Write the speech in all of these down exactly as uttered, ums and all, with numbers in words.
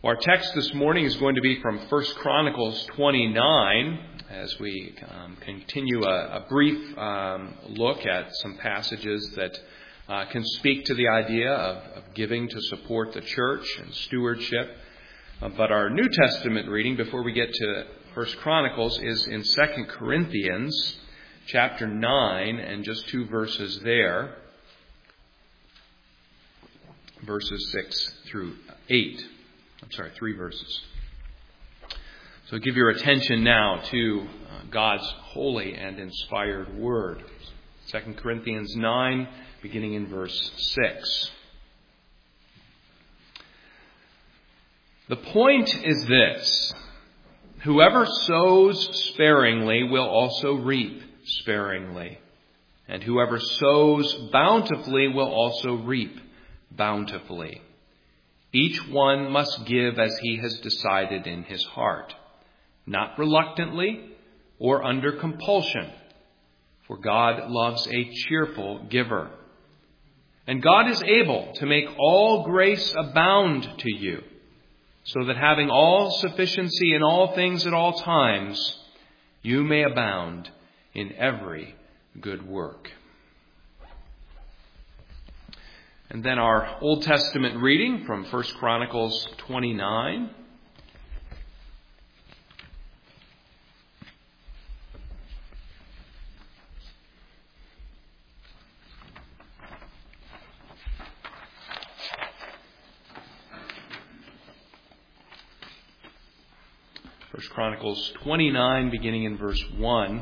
Our text this morning is going to be from First Chronicles twenty-nine, as we um, continue a, a brief um, look at some passages that uh, can speak to the idea of, of giving to support the church and stewardship. Uh, but our New Testament reading, before we get to First Chronicles, is in Second Corinthians chapter nine, and just two verses there, verses six through eight. I'm sorry, three verses. So give your attention now to uh, God's holy and inspired word. Second Corinthians nine, beginning in verse six. The point is this: whoever sows sparingly will also reap sparingly, and whoever sows bountifully will also reap bountifully. Each one must give as he has decided in his heart, not reluctantly or under compulsion, for God loves a cheerful giver. And God is able to make all grace abound to you, so that having all sufficiency in all things at all times, you may abound in every good work. And then our Old Testament reading from First Chronicles twenty-nine. First Chronicles twenty-nine, beginning in verse one.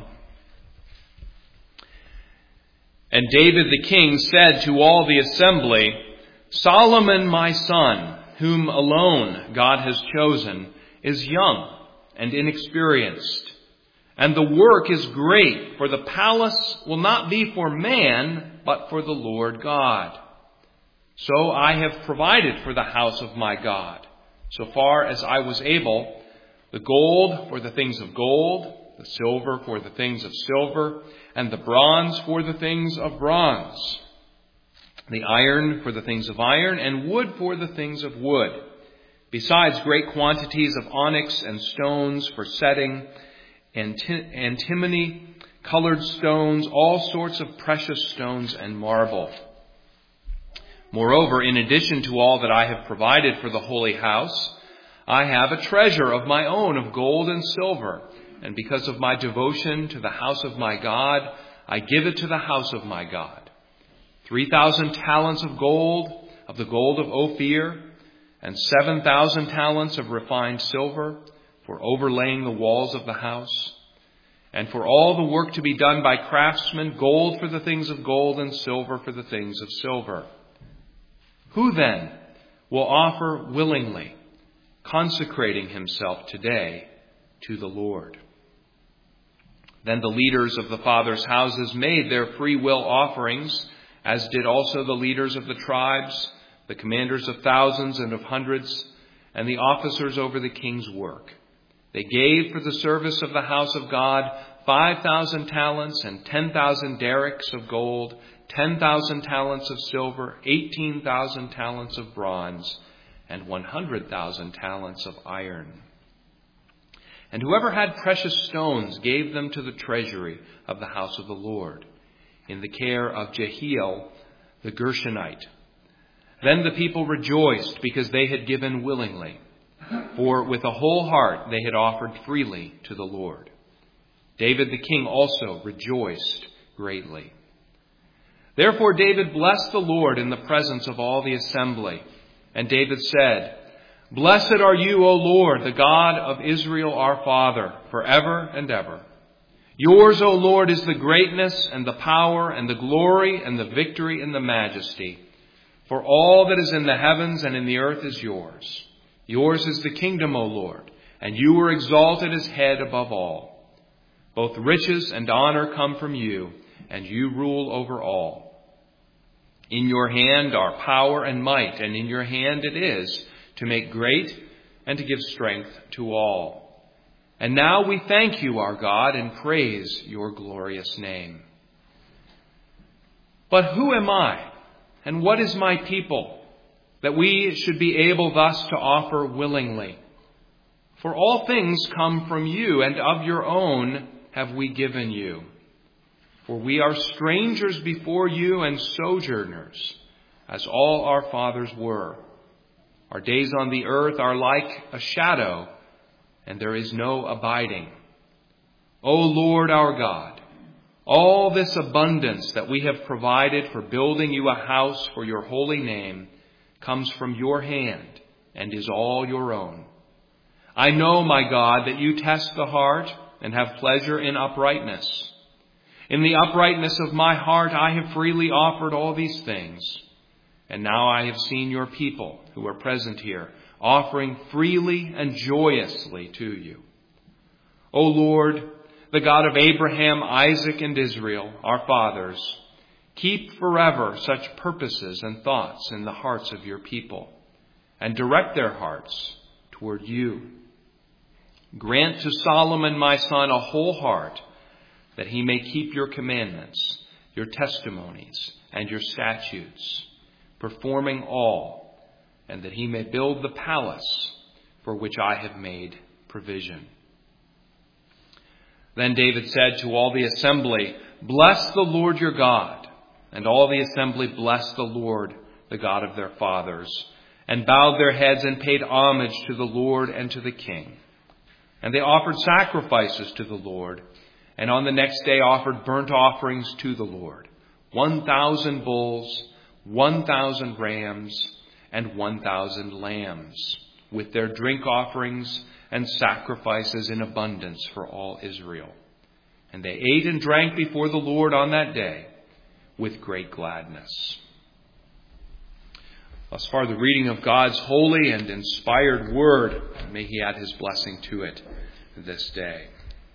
And David the king said to all the assembly, Solomon my son, whom alone God has chosen, is young and inexperienced. And the work is great, for the palace will not be for man, but for the Lord God. So I have provided for the house of my God, so far as I was able, the gold for the things of gold, the silver for the things of silver, and the bronze for the things of bronze, the iron for the things of iron, and wood for the things of wood, besides great quantities of onyx and stones for setting, antimony, colored stones, all sorts of precious stones and marble. Moreover, in addition to all that I have provided for the holy house, I have a treasure of my own of gold and silver, and because of my devotion to the house of my God, I give it to the house of my God. Three thousand talents of gold, of the gold of Ophir, and seven thousand talents of refined silver, for overlaying the walls of the house. And for all the work to be done by craftsmen, gold for the things of gold and silver for the things of silver. Who then will offer willingly, consecrating himself today to the Lord? Then the leaders of the fathers' houses made their free will offerings, as did also the leaders of the tribes, the commanders of thousands and of hundreds, and the officers over the king's work. They gave for the service of the house of God five thousand talents and ten thousand derricks of gold, ten thousand talents of silver, eighteen thousand talents of bronze, and one hundred thousand talents of iron. And whoever had precious stones gave them to the treasury of the house of the Lord, in the care of Jehiel the Gershonite. Then the people rejoiced because they had given willingly, for with a whole heart they had offered freely to the Lord. David the king also rejoiced greatly. Therefore David blessed the Lord in the presence of all the assembly. And David said, Blessed are you, O Lord, the God of Israel our Father, forever and ever. Yours, O Lord, is the greatness and the power and the glory and the victory and the majesty. For all that is in the heavens and in the earth is yours. Yours is the kingdom, O Lord, and you were exalted as head above all. Both riches and honor come from you, and you rule over all. In your hand are power and might, and in your hand it is to make great and to give strength to all. And now we thank you, our God, and praise your glorious name. But who am I, and what is my people, that we should be able thus to offer willingly. For all things come from you, and of your own have we given you. For we are strangers before you and sojourners, as all our fathers were. Our days on the earth are like a shadow, and there is no abiding. O Lord our God, all this abundance that we have provided for building you a house for your holy name comes from your hand and is all your own. I know, my God, that you test the heart and have pleasure in uprightness. In the uprightness of my heart I have freely offered all these things. And now I have seen your people who are present here offering freely and joyously to you. O Lord, the God of Abraham, Isaac, and Israel, our fathers, keep forever such purposes and thoughts in the hearts of your people, and direct their hearts toward you. Grant to Solomon, my son, a whole heart, that he may keep your commandments, your testimonies, and your statutes, performing all, and that he may build the palace for which I have made provision. Then David said to all the assembly, Bless the Lord your God. And all the assembly blessed the Lord, the God of their fathers, and bowed their heads and paid homage to the Lord and to the king. And they offered sacrifices to the Lord, and on the next day offered burnt offerings to the Lord, one thousand bulls, one thousand rams, and one thousand lambs, with their drink offerings and sacrifices in abundance for all Israel. And they ate and drank before the Lord on that day with great gladness. Thus far, the reading of God's holy and inspired word. May he add his blessing to it this day.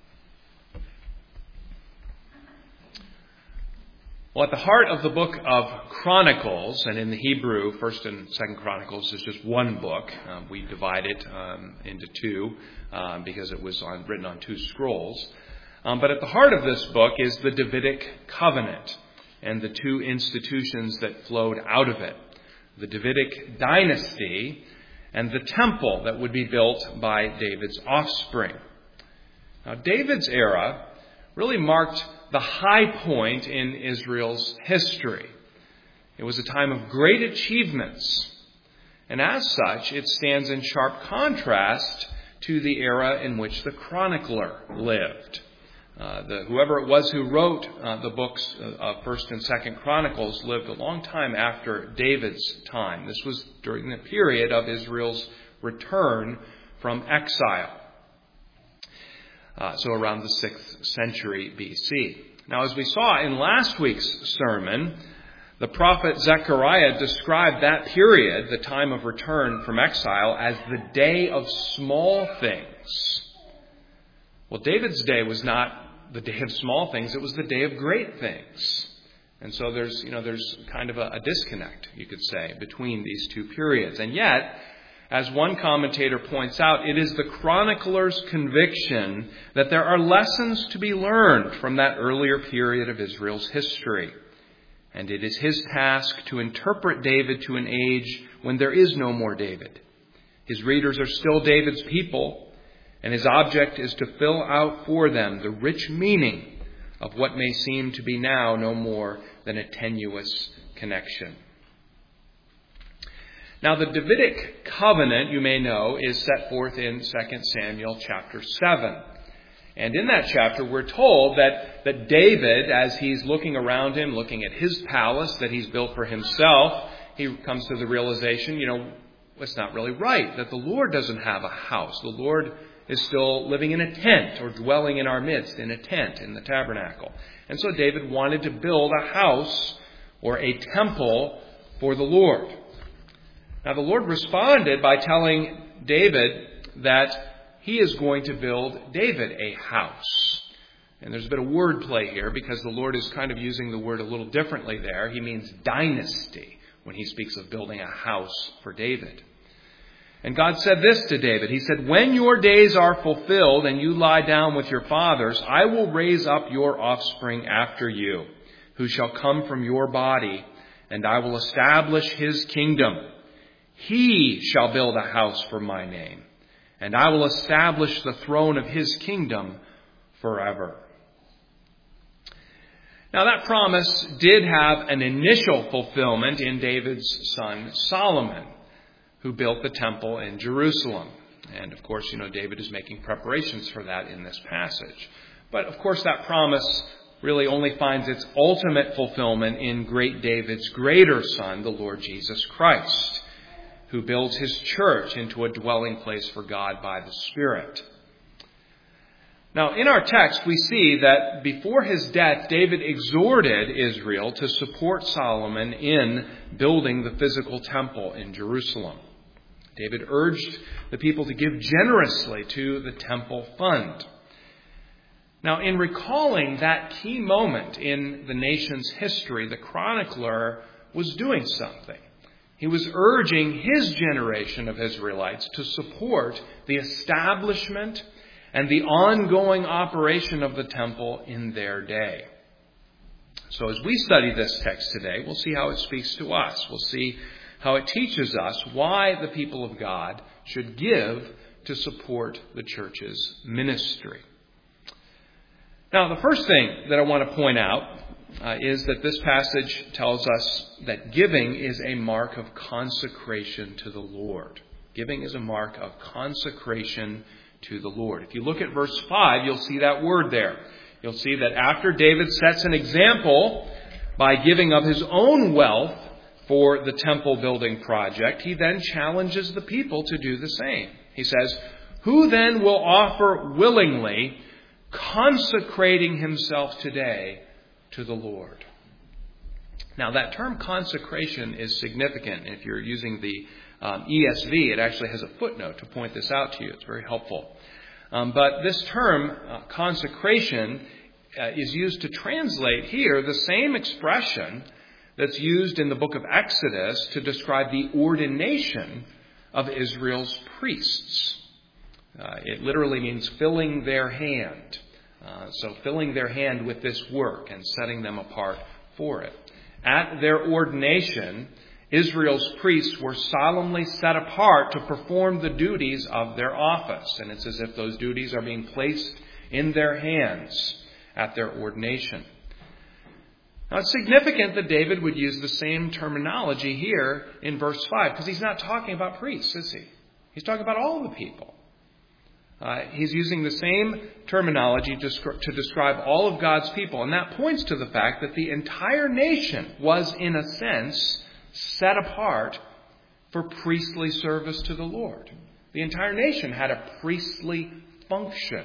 Well, at the heart of the book of Chronicles, and in the Hebrew, First and Second Chronicles is just one book. Um, we divide it um, into two um, because it was on, written on two scrolls. Um, but at the heart of this book is the Davidic covenant and the two institutions that flowed out of it. The Davidic dynasty and the temple that would be built by David's offspring. Now, David's era really marked the high point in Israel's history. It was a time of great achievements, and as such, it stands in sharp contrast to the era in which the chronicler lived. Uh, the, whoever it was who wrote uh, the books of First and Second Chronicles lived a long time after David's time. This was during the period of Israel's return from exile. Uh, so around the sixth century B C. Now, as we saw in last week's sermon, the prophet Zechariah described that period, the time of return from exile, as the day of small things. Well, David's day was not the day of small things, it was the day of great things. And so there's, you know, there's kind of a, a disconnect, you could say, between these two periods. And yet, as one commentator points out, it is the chronicler's conviction that there are lessons to be learned from that earlier period of Israel's history. And it is his task to interpret David to an age when there is no more David. His readers are still David's people, and his object is to fill out for them the rich meaning of what may seem to be now no more than a tenuous connection. Now, the Davidic covenant, you may know, is set forth in Second Samuel chapter seven. And in that chapter, we're told that, that David, as he's looking around him, looking at his palace that he's built for himself, he comes to the realization, you know, it's not really right that the Lord doesn't have a house. The Lord is still living in a tent or dwelling in our midst in a tent in the tabernacle. And so David wanted to build a house or a temple for the Lord. Now, the Lord responded by telling David that he is going to build David a house. And there's a bit of wordplay here because the Lord is kind of using the word a little differently there. He means dynasty when he speaks of building a house for David. And God said this to David. He said, when your days are fulfilled and you lie down with your fathers, I will raise up your offspring after you, who shall come from your body, and I will establish his kingdom. He shall build a house for my name, and I will establish the throne of his kingdom forever. Now that promise did have an initial fulfillment in David's son Solomon, who built the temple in Jerusalem. And of course, you know, David is making preparations for that in this passage. But of course, that promise really only finds its ultimate fulfillment in great David's greater son, the Lord Jesus Christ, who builds his church into a dwelling place for God by the Spirit. Now, in our text, we see that before his death, David exhorted Israel to support Solomon in building the physical temple in Jerusalem. David urged the people to give generously to the temple fund. Now, in recalling that key moment in the nation's history, the chronicler was doing something. He was urging his generation of Israelites to support the establishment and the ongoing operation of the temple in their day. So as we study this text today, we'll see how it speaks to us. We'll see how it teaches us why the people of God should give to support the church's ministry. Now, the first thing that I want to point out uh, is that this passage tells us that giving is a mark of consecration to the Lord. Giving is a mark of consecration to the Lord. If you look at verse five, you'll see that word there. You'll see that after David sets an example by giving of his own wealth for the temple building project, he then challenges the people to do the same. He says, "Who then will offer willingly, consecrating himself today to the Lord?" Now, that term consecration is significant. If you're using the um, E S V, it actually has a footnote to point this out to you. It's very helpful. Um, but this term, uh, consecration, uh, is used to translate here the same expression that's used in the book of Exodus to describe the ordination of Israel's priests. Uh, it literally means filling their hand. Uh, so filling their hand with this work and setting them apart for it. At their ordination, Israel's priests were solemnly set apart to perform the duties of their office. And it's as if those duties are being placed in their hands at their ordination. Now, it's significant that David would use the same terminology here in verse five, because he's not talking about priests, is he? He's talking about all the people. Uh, he's using the same terminology to, to describe all of God's people. And that points to the fact that the entire nation was, in a sense, set apart for priestly service to the Lord. The entire nation had a priestly function.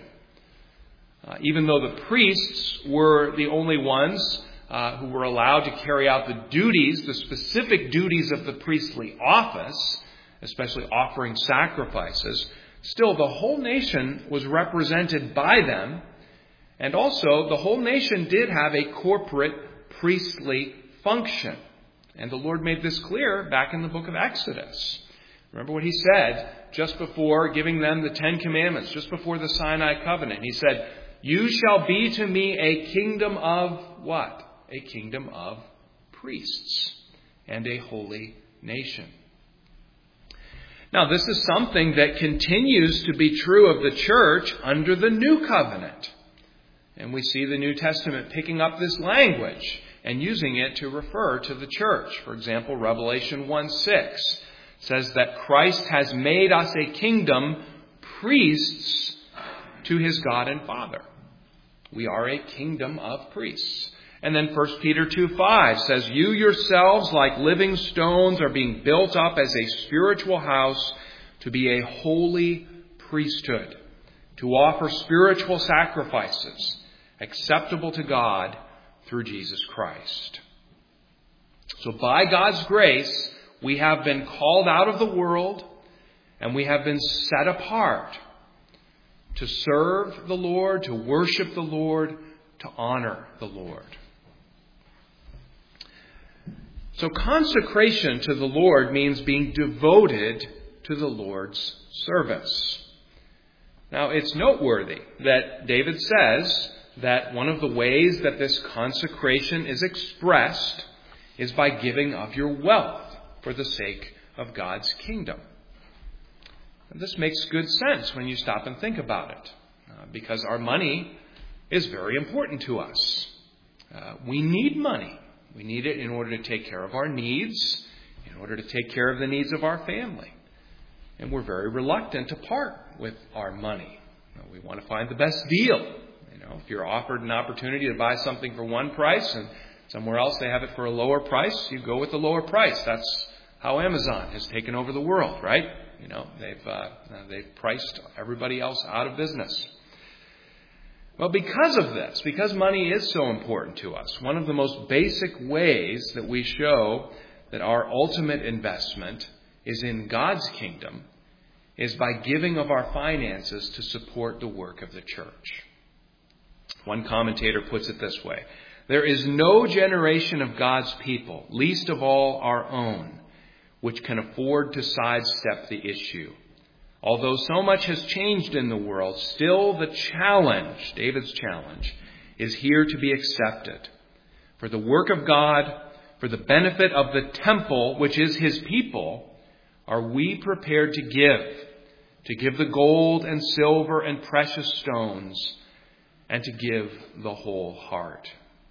Uh, even though the priests were the only ones uh, who were allowed to carry out the duties, the specific duties of the priestly office, especially offering sacrifices, still, the whole nation was represented by them, and also the whole nation did have a corporate priestly function. And the Lord made this clear back in the book of Exodus. Remember what he said just before giving them the Ten Commandments, just before the Sinai covenant. He said, "You shall be to me a kingdom of" what? A kingdom of priests and a holy nation. Now, this is something that continues to be true of the church under the New Covenant. And we see the New Testament picking up this language and using it to refer to the church. For example, Revelation one six says that Christ has made us a kingdom, priests to his God and Father. We are a kingdom of priests. And then First Peter two five says, "You yourselves, like living stones, are being built up as a spiritual house to be a holy priesthood, to offer spiritual sacrifices acceptable to God through Jesus Christ." So by God's grace, we have been called out of the world and we have been set apart to serve the Lord, to worship the Lord, to honor the Lord. So consecration to the Lord means being devoted to the Lord's service. Now, it's noteworthy that David says that one of the ways that this consecration is expressed is by giving of your wealth for the sake of God's kingdom. And this makes good sense when you stop and think about it, uh, because our money is very important to us. Uh, we need money. We need it in order to take care of our needs, in order to take care of the needs of our family. And we're very reluctant to part with our money. You know, we want to find the best deal. You know, if you're offered an opportunity to buy something for one price and somewhere else they have it for a lower price, you go with the lower price. That's how Amazon has taken over the world, right? You know, they've uh, they've priced everybody else out of business. Well, because of this, because money is so important to us, one of the most basic ways that we show that our ultimate investment is in God's kingdom is by giving of our finances to support the work of the church. One commentator puts it this way: there is no generation of God's people, least of all our own, which can afford to sidestep the issue. Although so much has changed in the world, still the challenge, David's challenge, is here to be accepted. For the work of God, for the benefit of the temple, which is his people, are we prepared to give, to give the gold and silver and precious stones, and to give the whole heart.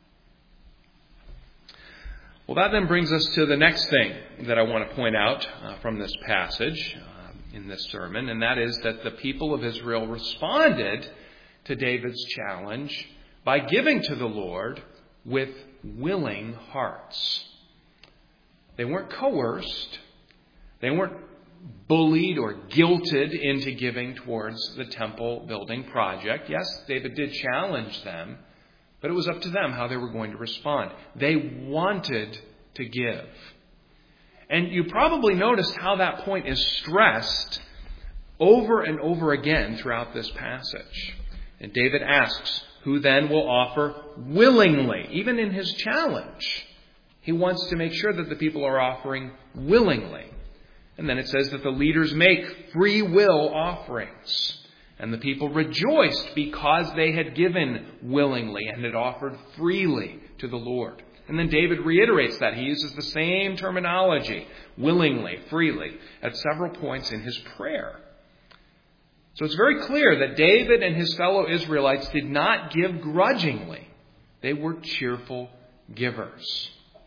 Well, that then brings us to the next thing that I want to point out uh, from this passage uh, in this sermon, and that is that the people of Israel responded to David's challenge by giving to the Lord with willing hearts. They weren't coerced. They weren't bullied or guilted into giving towards the temple building project. Yes, David did challenge them, but it was up to them how they were going to respond. They wanted to give. And you probably noticed how that point is stressed over and over again throughout this passage. And David asks, who then will offer willingly? Even in his challenge, he wants to make sure that the people are offering willingly. And then it says that the leaders make free will offerings. And the people rejoiced because they had given willingly and had offered freely to the Lord. And then David reiterates that. He uses the same terminology, willingly, freely, at several points in his prayer. So it's very clear that David and his fellow Israelites did not give grudgingly. They were cheerful givers.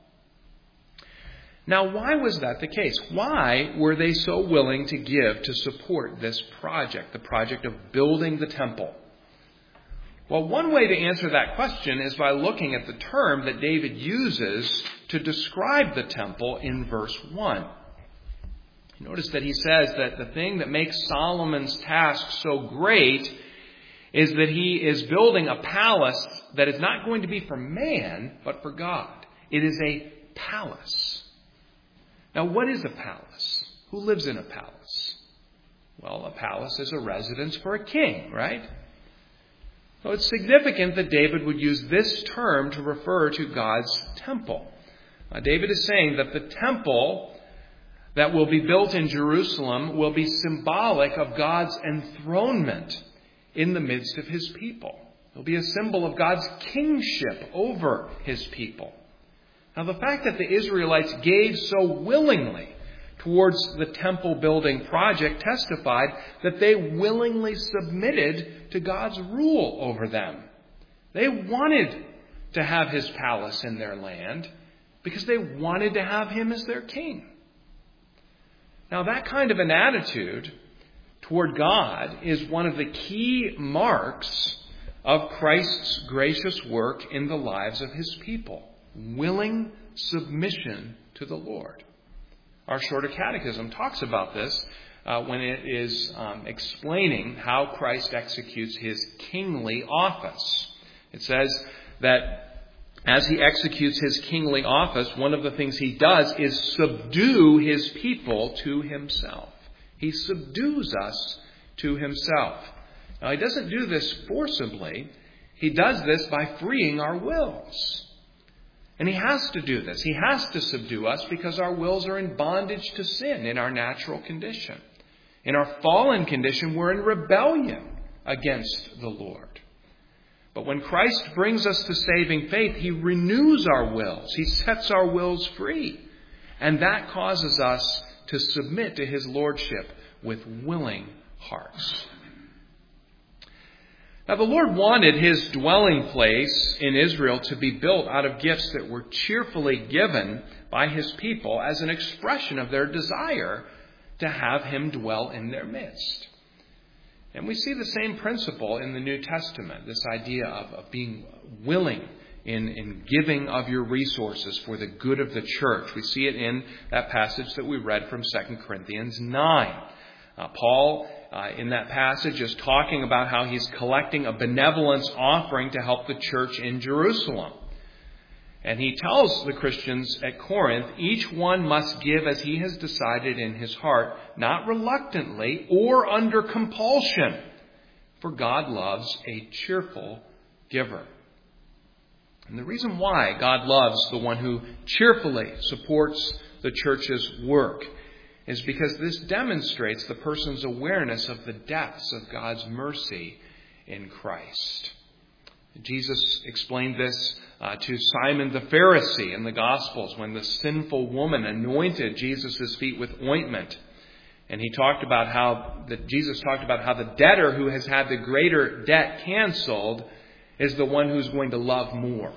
Now, why was that the case? Why were they so willing to give to support this project, the project of building the temple? Well, one way to answer that question is by looking at the term that David uses to describe the temple in verse one. Notice that he says that the thing that makes Solomon's task so great is that he is building a palace that is not going to be for man, but for God. It is a palace. Now, what is a palace? Who lives in a palace? Well, a palace is a residence for a king, right? So it's significant that David would use this term to refer to God's temple. Uh, David is saying that the temple that will be built in Jerusalem will be symbolic of God's enthronement in the midst of his people. It will be a symbol of God's kingship over his people. Now, the fact that the Israelites gave so willingly towards the temple building project testified that they willingly submitted to God's rule over them. They wanted to have his palace in their land because they wanted to have him as their king. Now, that kind of an attitude toward God is one of the key marks of Christ's gracious work in the lives of his people. Willing submission to the Lord. Our Shorter Catechism talks about this uh, when it is um, explaining how Christ executes his kingly office. It says that as he executes his kingly office, one of the things he does is subdue his people to himself. He subdues us to himself. Now, he doesn't do this forcibly. He does this by freeing our wills. And he has to do this. He has to subdue us because our wills are in bondage to sin in our natural condition. In our fallen condition, we're in rebellion against the Lord. But when Christ brings us to saving faith, he renews our wills. He sets our wills free. And that causes us to submit to his lordship with willing hearts. Now, the Lord wanted his dwelling place in Israel to be built out of gifts that were cheerfully given by his people as an expression of their desire to have him dwell in their midst. And we see the same principle in the New Testament, this idea of, of being willing in, in giving of your resources for the good of the church. We see it in that passage that we read from Second Corinthians nine. Uh, Paul, uh, in that passage, is talking about how he's collecting a benevolence offering to help the church in Jerusalem. And he tells the Christians at Corinth, each one must give as he has decided in his heart, not reluctantly or under compulsion, for God loves a cheerful giver. And the reason why God loves the one who cheerfully supports the church's work is because this demonstrates the person's awareness of the depths of God's mercy in Christ. Jesus explained this uh, to Simon the Pharisee in the Gospels when the sinful woman anointed Jesus' feet with ointment. And he talked about how, that Jesus talked about how the debtor who has had the greater debt canceled is the one who's going to love more.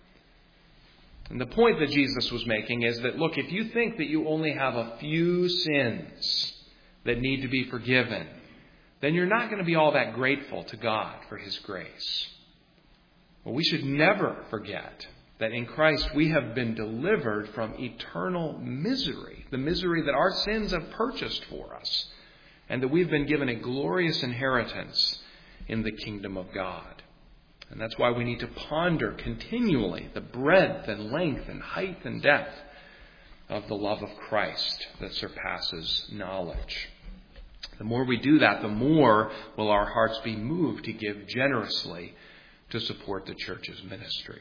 And the point that Jesus was making is that, look, if you think that you only have a few sins that need to be forgiven, then you're not going to be all that grateful to God for his grace. Well, we should never forget that in Christ we have been delivered from eternal misery, the misery that our sins have purchased for us, and that we've been given a glorious inheritance in the kingdom of God. And that's why we need to ponder continually the breadth and length and height and depth of the love of Christ that surpasses knowledge. The more we do that, the more will our hearts be moved to give generously to support the church's ministry.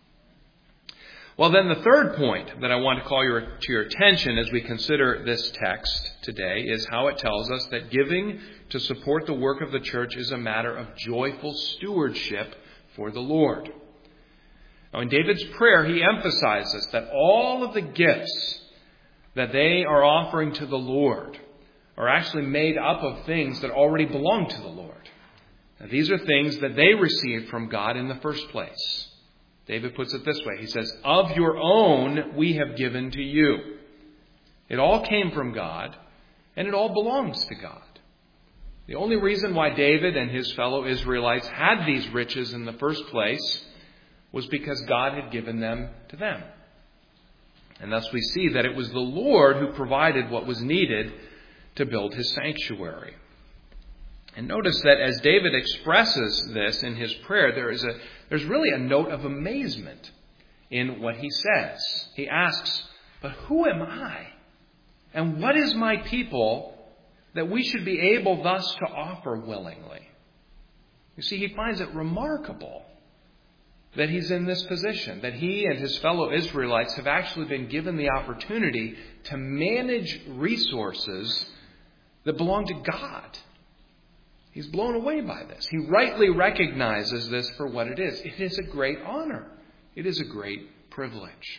Well, then the third point that I want to call your, to your attention as we consider this text today is how it tells us that giving to support the work of the church is a matter of joyful stewardship for the Lord. Now, in David's prayer, he emphasizes that all of the gifts that they are offering to the Lord are actually made up of things that already belong to the Lord. Now, these are things that they received from God in the first place. David puts it this way. He says, of your own we have given to you. It all came from God, and it all belongs to God. The only reason why David and his fellow Israelites had these riches in the first place was because God had given them to them. And thus we see that it was the Lord who provided what was needed to build his sanctuary. And notice that as David expresses this in his prayer, there is a there's really a note of amazement in what he says. He asks, but who am I? And what is my people that we should be able thus to offer willingly? You see, he finds it remarkable that he's in this position, that he and his fellow Israelites have actually been given the opportunity to manage resources that belong to God. He's blown away by this. He rightly recognizes this for what it is. It is a great honor. It is a great privilege.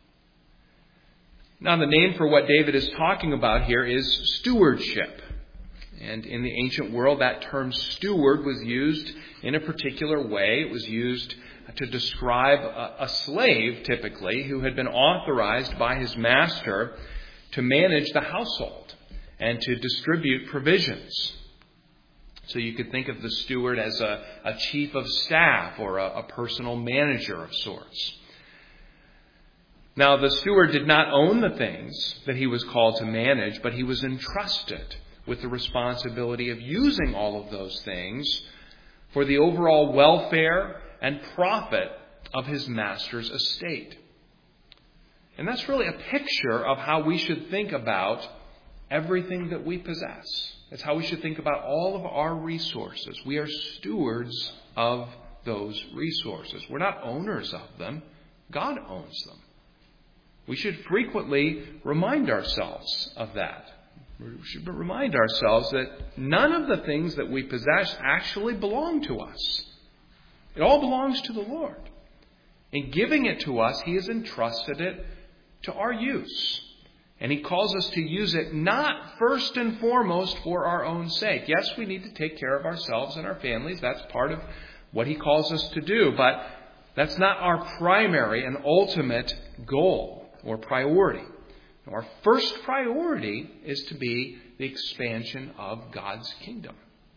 Now, the name for what David is talking about here is stewardship. And in the ancient world, that term steward was used in a particular way. It was used to describe a, a slave, typically, who had been authorized by his master to manage the household and to distribute provisions. So you could think of the steward as a, a chief of staff or a, a personal manager of sorts. Now, the steward did not own the things that he was called to manage, but he was entrusted with the responsibility of using all of those things for the overall welfare and profit of his master's estate. And that's really a picture of how we should think about everything that we possess. It's how we should think about all of our resources. We are stewards of those resources. We're not owners of them. God owns them. We should frequently remind ourselves of that. We should remind ourselves that none of the things that we possess actually belong to us. It all belongs to the Lord. In giving it to us, he has entrusted it to our use. And he calls us to use it not first and foremost for our own sake. Yes, we need to take care of ourselves and our families. That's part of what he calls us to do. But that's not our primary and ultimate goal or priority. Our first priority is to be the expansion of God's kingdom.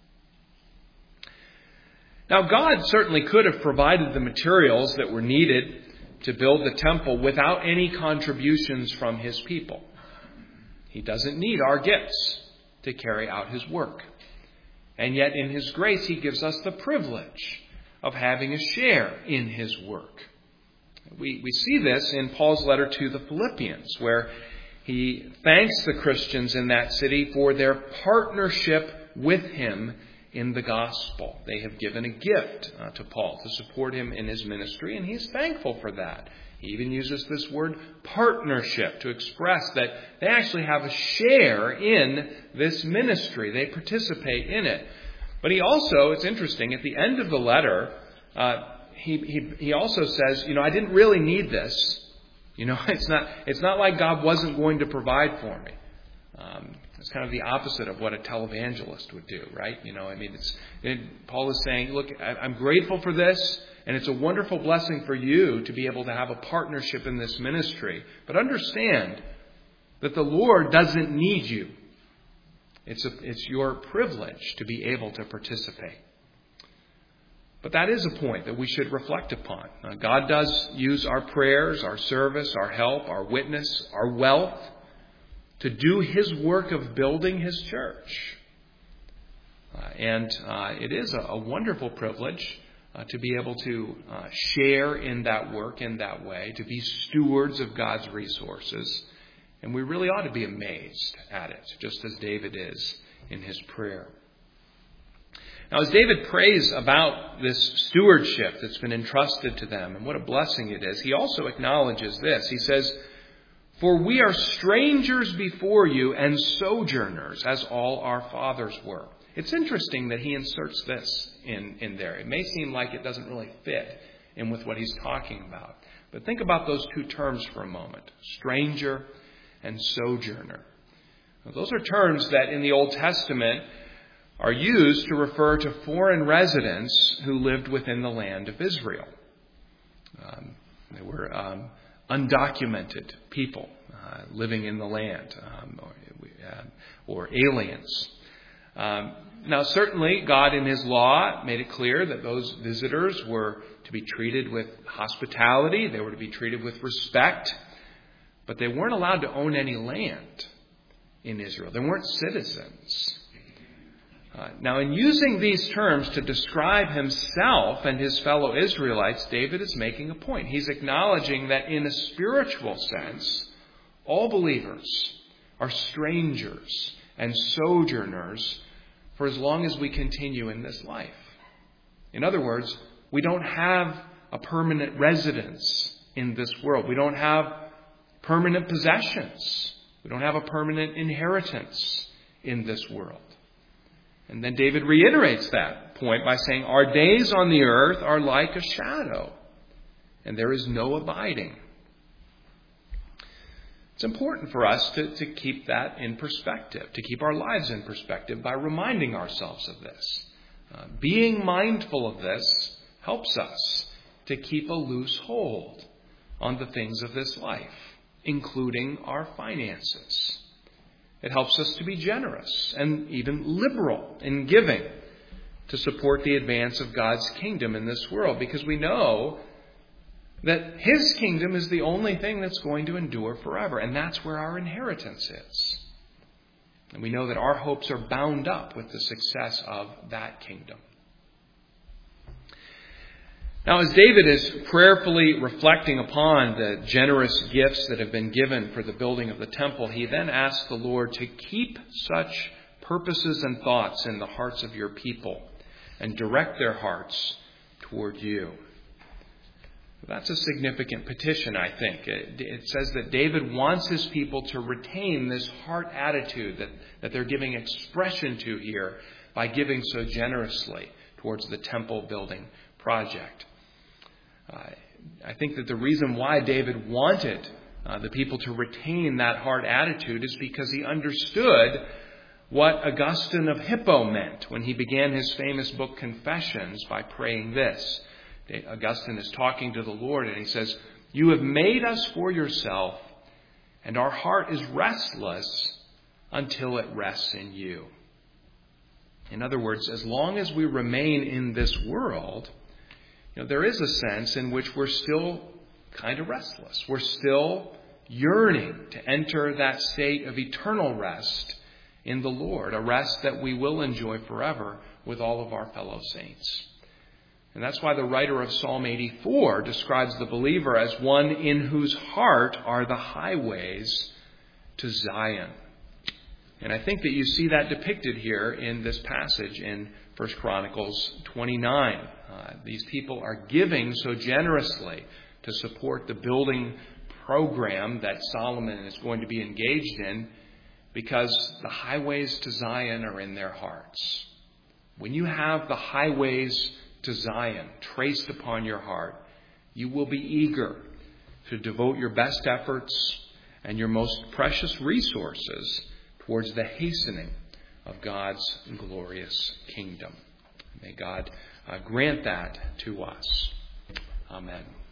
Now, God certainly could have provided the materials that were needed to build the temple without any contributions from his people. He doesn't need our gifts to carry out his work. And yet in his grace, he gives us the privilege of having a share in his work. We, we see this in Paul's letter to the Philippians, where he thanks the Christians in that city for their partnership with him in the gospel. They have given a gift uh, to Paul to support him in his ministry, and he's thankful for that. He even uses this word partnership to express that they actually have a share in this ministry. They participate in it. But he also, it's interesting, at the end of the letter, uh, he, he he also says, you know, I didn't really need this. You know, it's not it's not like God wasn't going to provide for me. Um, it's kind of the opposite of what a televangelist would do, right? You know, I mean, it's it, Paul is saying, look, I, I'm grateful for this. And it's a wonderful blessing for you to be able to have a partnership in this ministry. But understand that the Lord doesn't need you. It's, a, it's your privilege to be able to participate. But that is a point that we should reflect upon. Now, God does use our prayers, our service, our help, our witness, our wealth to do his work of building his church. Uh, and uh, it is a, a wonderful privilege Uh, to be able to uh, share in that work in that way, to be stewards of God's resources. And we really ought to be amazed at it, just as David is in his prayer. Now, as David prays about this stewardship that's been entrusted to them and what a blessing it is, he also acknowledges this. He says, "For we are strangers before you and sojourners, as all our fathers were." It's interesting that he inserts this in, in there. It may seem like it doesn't really fit in with what he's talking about. But think about those two terms for a moment. Stranger and sojourner. Now, those are terms that in the Old Testament are used to refer to foreign residents who lived within the land of Israel. Um, they were um, undocumented people uh, living in the land, um, or, uh, or aliens. Um, now, certainly, God in his law made it clear that those visitors were to be treated with hospitality. They were to be treated with respect. But they weren't allowed to own any land in Israel. They weren't citizens. Uh, now, in using these terms to describe himself and his fellow Israelites, David is making a point. He's acknowledging that in a spiritual sense, all believers are strangers and sojourners for as long as we continue in this life. In other words, we don't have a permanent residence in this world. We don't have permanent possessions. We don't have a permanent inheritance in this world. And then David reiterates that point by saying, our days on the earth are like a shadow, and there is no abiding. It's important for us to, to keep that in perspective, to keep our lives in perspective by reminding ourselves of this. Uh, being mindful of this helps us to keep a loose hold on the things of this life, including our finances. It helps us to be generous and even liberal in giving to support the advance of God's kingdom in this world, because we know that his kingdom is the only thing that's going to endure forever, and that's where our inheritance is. And we know that our hopes are bound up with the success of that kingdom. Now, as David is prayerfully reflecting upon the generous gifts that have been given for the building of the temple, he then asks the Lord to keep such purposes and thoughts in the hearts of your people and direct their hearts toward you. That's a significant petition, I think. It, it says that David wants his people to retain this heart attitude that, that they're giving expression to here by giving so generously towards the temple building project. Uh, I think that the reason why David wanted uh, the people to retain that heart attitude is because he understood what Augustine of Hippo meant when he began his famous book Confessions by praying this. Augustine is talking to the Lord and he says, "You have made us for yourself, and our heart is restless until it rests in you." In other words, as long as we remain in this world, you know, there is a sense in which we're still kind of restless. We're still yearning to enter that state of eternal rest in the Lord, a rest that we will enjoy forever with all of our fellow saints. And that's why the writer of Psalm eighty-four describes the believer as one in whose heart are the highways to Zion. And I think that you see that depicted here in this passage in First Chronicles twenty-nine. Uh, these people are giving so generously to support the building program that Solomon is going to be engaged in because the highways to Zion are in their hearts. When you have the highways to Zion traced upon your heart, you will be eager to devote your best efforts and your most precious resources towards the hastening of God's glorious kingdom. May God uh, grant that to us. Amen.